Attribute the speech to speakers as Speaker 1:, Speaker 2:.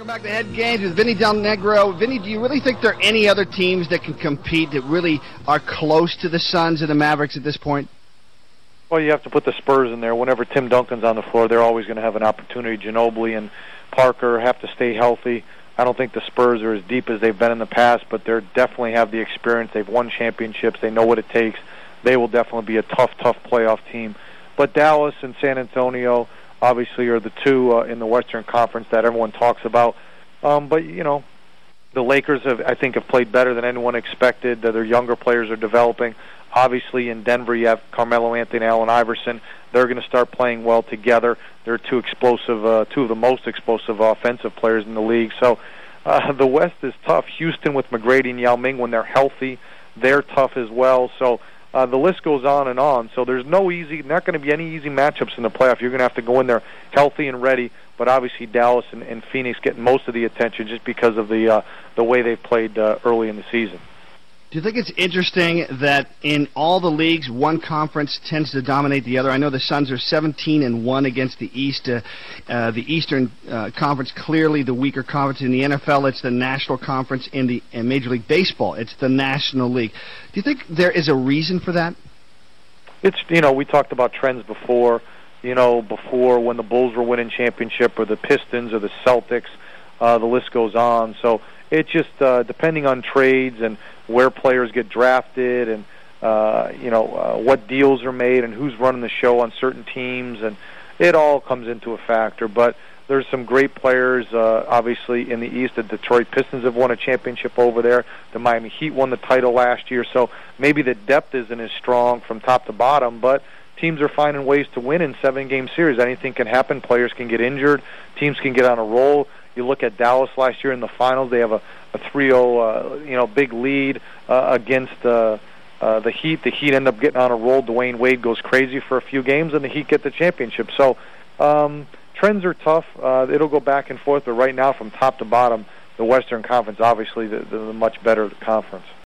Speaker 1: back to Head Games with Vinny Del Negro. Vinny, do you really think there are any other teams that can compete that really are close to the Suns and the Mavericks at this point?
Speaker 2: Well, you have to put the Spurs in there. Whenever Tim Duncan's on the floor, they're always going to have an opportunity. Ginobili and Parker have to stay healthy. I don't think the Spurs are as deep as they've been in the past, but they definitely have the experience. They've won championships. They know what it takes. They will definitely be a tough playoff team. But Dallas and San Antonio obviously are the two in the Western Conference that everyone talks about. But, you know, the Lakers, I think, have played better than anyone expected. Their younger players are developing. Obviously, in Denver, you have Carmelo Anthony and Allen Iverson. They're going to start playing well together. They're two of the most explosive offensive players in the league. So the West is tough. Houston with McGrady and Yao Ming, when they're healthy, they're tough as well. So the list goes on and on. So there's not going to be any easy matchups in the playoff. You're going to have to go in there healthy and ready. But obviously, Dallas and Phoenix get most of the attention just because of the way they've played early in the season.
Speaker 1: Do you think it's interesting that in all the leagues, one conference tends to dominate the other? I know the Suns are 17-1 against the East. The Eastern Conference, clearly the weaker conference. In the NFL, it's the National Conference. In Major League Baseball, it's the National League. Do you think there is a reason for that?
Speaker 2: It's, we talked about trends before. Before when the Bulls were winning championship, or the Pistons, or the Celtics, the list goes on. So it's just depending on trades and where players get drafted, and what deals are made, and who's running the show on certain teams, and it all comes into a factor. But there's some great players, obviously, in the East. The Detroit Pistons have won a championship over there. The Miami Heat won the title last year. So maybe the depth isn't as strong from top to bottom, but teams are finding ways to win in 7-game series. Anything can happen. Players can get injured. Teams can get on a roll. You look at Dallas last year in the finals. They have a 3-0 big lead against the Heat. The Heat end up getting on a roll. Dwayne Wade goes crazy for a few games, and the Heat get the championship. So trends are tough. It'll go back and forth, but right now, from top to bottom, the Western Conference, obviously, the much better conference.